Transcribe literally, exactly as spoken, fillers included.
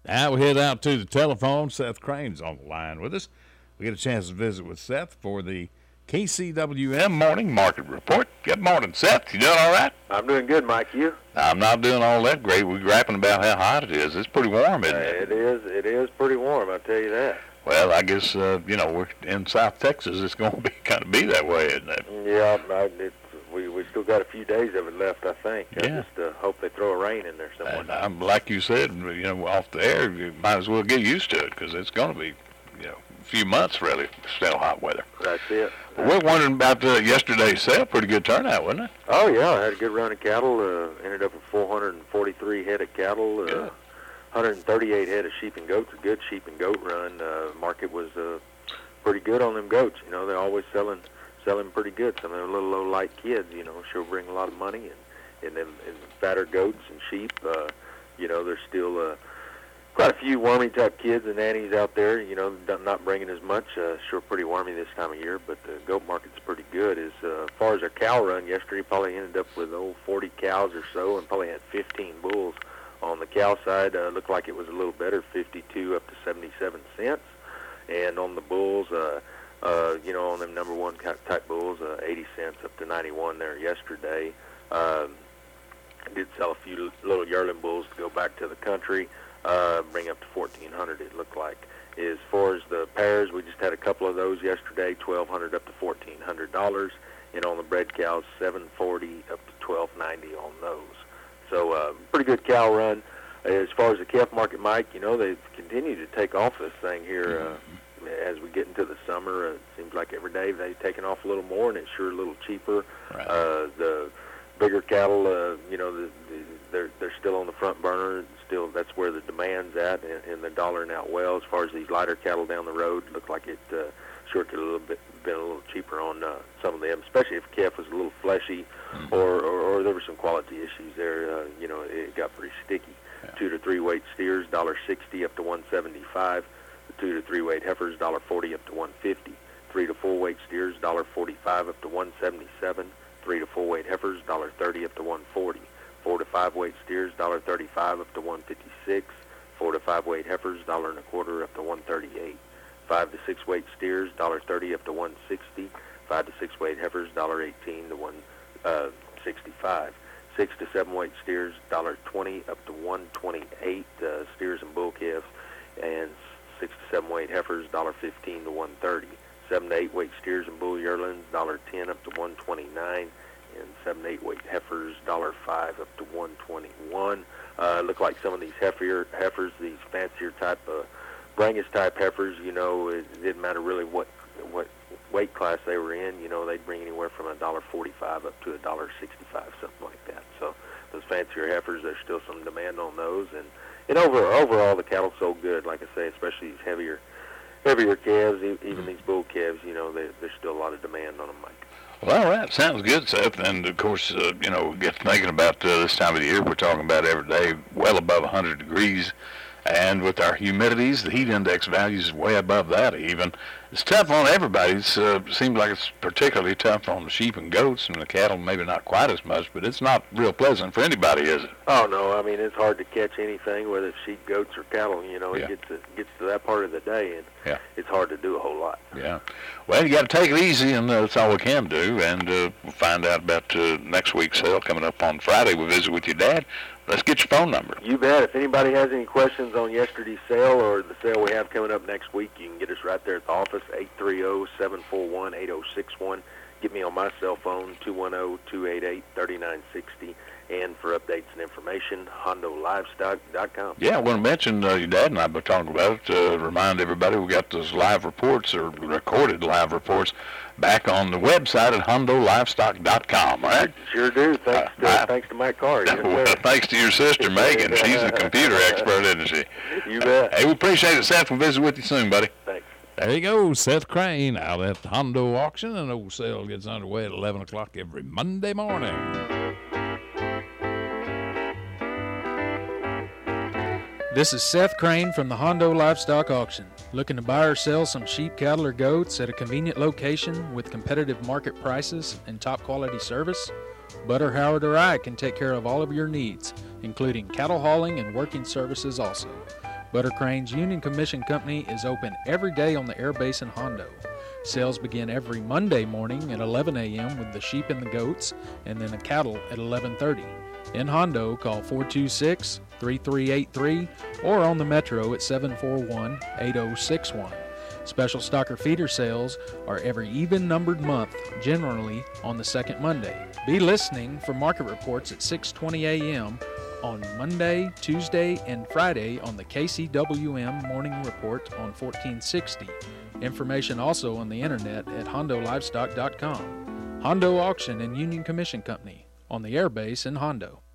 Now we head out to the telephone. Seth Crane's on the line with us. We get a chance to visit with Seth for the K C W M Morning Market Report. Good morning, Seth. You doing all right? I'm doing good, Mike. You? I'm not doing all that great. We're rapping about how hot it is. It's pretty warm, isn't Uh, it? it is. It is pretty warm, I'll tell you that. Well, I guess, uh, you know, we're in South Texas. It's going to be kind of be that way, isn't it? Yeah, I, it's, we we still got a few days of it left, I think. I Yeah. just uh, hope they throw a rain in there somewhere. And I'm, like you said, you know, off the air, you might as well get used to it because it's going to be, you know, a few months really still hot weather. That's it. Well, we're wondering about uh, yesterday's sale. Pretty good turnout, wasn't it? Oh, yeah, I had a good run of cattle. Uh, ended up with four hundred forty-three head of cattle. Uh, Good. one hundred thirty-eight head of sheep and goats. A good sheep and goat run. Uh, market was uh, pretty good on them goats. You know, they're always selling selling pretty good. Some of them little low light kids, you know, sure bring a lot of money. And and then and fatter goats and sheep, uh, you know, there's still uh, quite a few wormy type kids and nannies out there. You know, not bringing as much. Uh, sure, pretty wormy this time of year. But the goat market's pretty good. As uh, far as our cow run yesterday, probably ended up with oh forty cows or so, and probably had fifteen bulls. On the cow side, uh, looked like it was a little better, fifty-two up to seventy-seven cents. And on the bulls, uh, uh, you know, on them number one type bulls, uh, eighty cents up to ninety-one there yesterday. Um, did sell a few little yearling bulls to go back to the country, uh, bring up to fourteen hundred it looked like. As far as the pairs, we just had a couple of those yesterday, twelve hundred up to fourteen hundred dollars. And on the bred cows, seven forty up to twelve ninety on those. So uh, pretty good cow run. As far as the calf market, Mike, you know, they've continued to take off this thing here uh, as we get into the summer. Uh, it seems like every day they've taken off a little more, and it's sure a little cheaper. Right. Uh, the bigger cattle, uh, you know, the, the, they're they're still on the front burner. Still, that's where the demand's at, and, and they're dollaring out well. As far as these lighter cattle down the road, look like it uh, sure could a little bit been a little cheaper on uh, some of them, especially if calf was a little fleshy, mm-hmm. or, or or there were some quality issues there. Uh, you know, it got pretty sticky. Yeah. Two to three weight steers, dollar sixty up to one seventy-five. The two to three weight heifers, dollar forty up to one fifty. Three to four weight steers, dollar forty-five up to one seventy-seven. Three to four weight heifers, dollar thirty up to one forty. Four to five weight steers, dollar thirty-five up to one fifty-six. Four to five weight heifers, dollar and a quarter up to one thirty-eight. Five to six weight steers, dollar thirty up to one sixty. Five to six weight heifers, dollar eighteen to one sixty-five. Six to seven weight steers, dollar twenty up to one twenty-eight. Uh, steers and bull calves, and six to seven weight heifers, dollar fifteen to one thirty. Seven to eight weight steers and bull yearlings, dollar ten up to one twenty-nine. And seven to eight weight heifers, dollar five up to one twenty-one. Uh, look like some of these heifer heifers, these fancier type of Brangus type heifers, you know, it didn't matter really what what weight class they were in. You know, they'd bring anywhere from a dollar forty-five up to a dollar sixty-five, something like that. So those fancier heifers, there's still some demand on those, and and over overall the cattle sold good. Like I say, especially these heavier heavier calves, even these bull calves. You know, they, there's still a lot of demand on them, Mike. Well, all right. Sounds good, Seth. And, of course, uh, you know, get thinking about uh, this time of the year. We're talking about every day well above one hundred degrees. And with our humidities, the heat index values is way above that even. It's tough on everybody. It uh, seems like it's particularly tough on the sheep and goats, and the cattle maybe not quite as much, but it's not real pleasant for anybody, is it? Oh, no. I mean, it's hard to catch anything, whether it's sheep, goats, or cattle. You know, it yeah. gets, to, gets to that part of the day, and yeah. it's hard to do a whole lot. Yeah. Well, you got to take it easy, and uh, that's all we can do. And uh, we'll find out about uh, next week's sale coming up on Friday. We'll visit with your dad. Let's get your phone number. You bet. If anybody has any questions on yesterday's sale or the sale we have coming up next week, you can get us right there at the office, eight three zero, seven four one, eight zero six one. Get me on my cell phone, two one zero, two eight eight, three nine six zero. And for updates and information, hondo livestock dot com. Yeah, I want to mention uh, your dad and I have been talking about it. Uh, remind everybody we got those live reports or recorded live reports back on the website at hondo livestock dot com, all right? Sure do. Thanks to, uh, thanks to Mike Carr. Yes, well, thanks to your sister, Megan. She's a computer expert, isn't she? You bet. Uh, hey, we appreciate it, Seth. We'll visit with you soon, buddy. Thanks. There you go, Seth Crane out at the Hondo auction. An old sale gets underway at eleven o'clock every Monday morning. This is Seth Crane from the Hondo Livestock Auction. Looking to buy or sell some sheep, cattle, or goats at a convenient location with competitive market prices and top quality service? Butter, Howard, or I can take care of all of your needs, including cattle hauling and working services also. Butter Crane's Union Commission Company is open every day on the air base in Hondo. Sales begin every Monday morning at eleven a.m. with the sheep and the goats, and then the cattle at eleven thirty. In Hondo, call four two six, three three eight three or on the Metro at seven four one, eight oh six one. Special stocker feeder sales are every even-numbered month, generally on the second Monday. Be listening for market reports at six twenty a.m. on Monday, Tuesday, and Friday on the K C W M Morning Report on fourteen sixty. Information also on the internet at hondo livestock dot com. Hondo Auction and Union Commission Company on the airbase in Hondo.